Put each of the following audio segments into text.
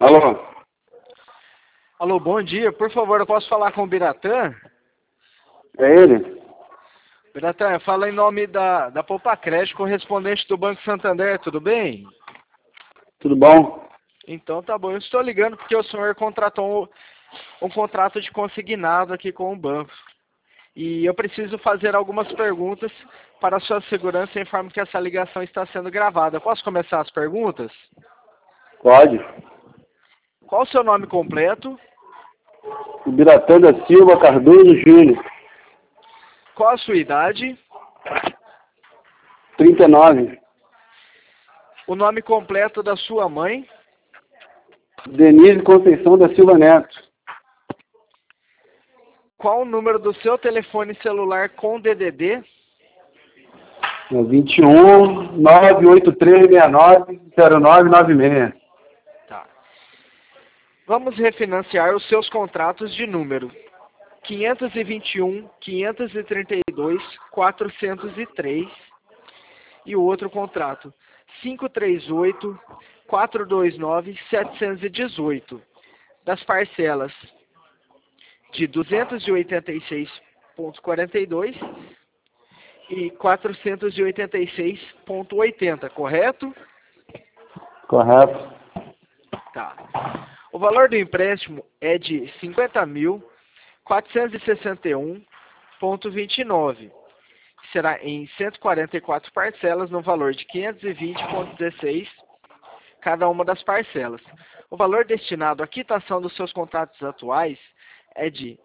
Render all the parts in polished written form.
Alô? Alô, bom dia. Por favor, eu posso falar com o Biratã? É ele? Biratã, fala em nome da Poupacred, correspondente do Banco Santander, tudo bem? Tudo bom? Então tá bom. Eu estou ligando porque o senhor contratou um contrato de consignado aqui com o banco. E eu preciso fazer algumas perguntas para a sua segurança e informo que essa ligação está sendo gravada. Posso começar as perguntas? Pode. Qual o seu nome completo? Biratã da Silva Cardoso Júnior. Qual a sua idade? 39. O nome completo da sua mãe? Denise Conceição da Silva Neto. Qual o número do seu telefone celular com DDD? 21 98369 0996. Tá. Vamos refinanciar os seus contratos de número 521, 532, 403 e o outro contrato 538, 429, 718 das parcelas de 286,42 e 486,80, correto? Correto. Tá. O valor do empréstimo é de 50.461,29. Será em 144 parcelas no valor de 520,16 cada uma das parcelas. O valor destinado à quitação dos seus contratos atuais é de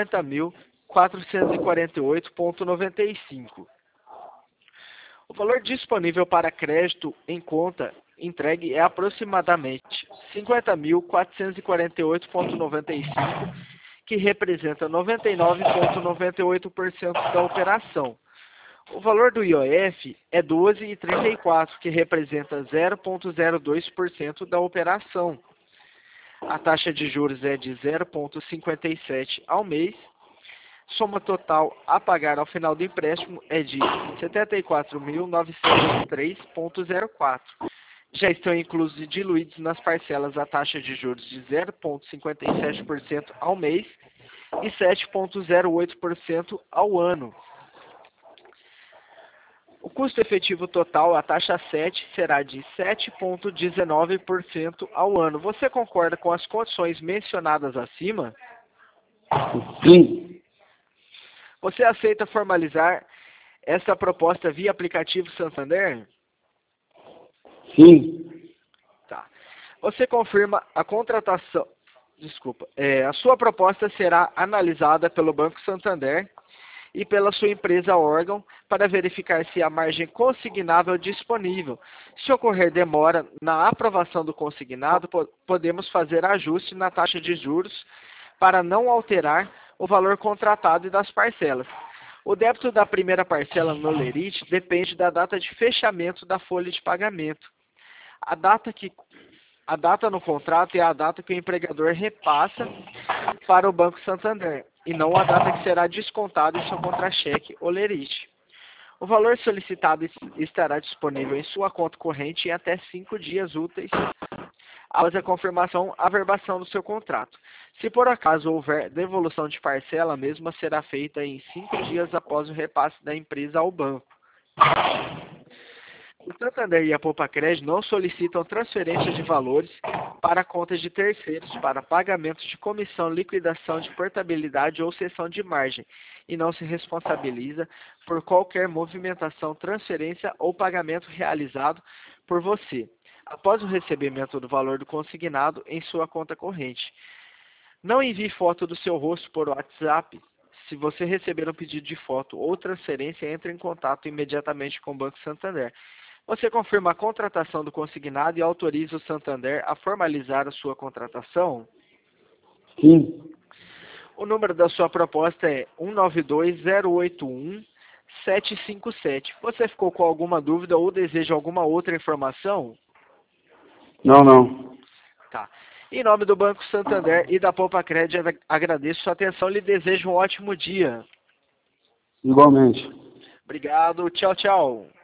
50.448,95. O valor disponível para crédito em conta entregue é aproximadamente 50.448,95, que representa 99,98% da operação. O valor do IOF é 12,34, que representa 0,02% da operação. A taxa de juros é de 0,57 ao mês. Soma total a pagar ao final do empréstimo é de 74.903,04. Já estão inclusos e diluídos nas parcelas a taxa de juros de 0,57% ao mês e 7,08% ao ano. O custo efetivo total, a taxa 7, será de 7,19% ao ano. Você concorda com as condições mencionadas acima? Sim. Você aceita formalizar essa proposta via aplicativo Santander? Sim. Tá. Você confirma a contratação. Desculpa. A sua proposta será analisada pelo Banco Santander e pela sua empresa órgão para verificar se a margem consignável é disponível. Se ocorrer demora na aprovação do consignado, podemos fazer ajuste na taxa de juros para não alterar o valor contratado e das parcelas. O débito da primeira parcela no lerite depende da data de fechamento da folha de pagamento. A data no contrato é a data que o empregador repassa para o Banco Santander, e não a data que será descontada em seu contra-cheque ou lerite. O valor solicitado estará disponível em sua conta corrente em até 5 dias úteis após a confirmação, averbação do seu contrato. Se por acaso houver devolução de parcela, a mesma será feita em 5 dias após o repasse da empresa ao banco. O Santander e a Poupacred não solicitam transferência de valores para contas de terceiros para pagamento de comissão, liquidação de portabilidade ou cessão de margem e não se responsabiliza por qualquer movimentação, transferência ou pagamento realizado por você após o recebimento do valor do consignado em sua conta corrente. Não envie foto do seu rosto por WhatsApp. Se você receber um pedido de foto ou transferência, entre em contato imediatamente com o Banco Santander. Você confirma a contratação do consignado e autoriza o Santander a formalizar a sua contratação? Sim. O número da sua proposta é 192.081.757. Você ficou com alguma dúvida ou deseja alguma outra informação? Não. Tá. Em nome do Banco Santander e da Poupacred, agradeço sua atenção e lhe desejo um ótimo dia. Igualmente. Obrigado. Tchau, tchau.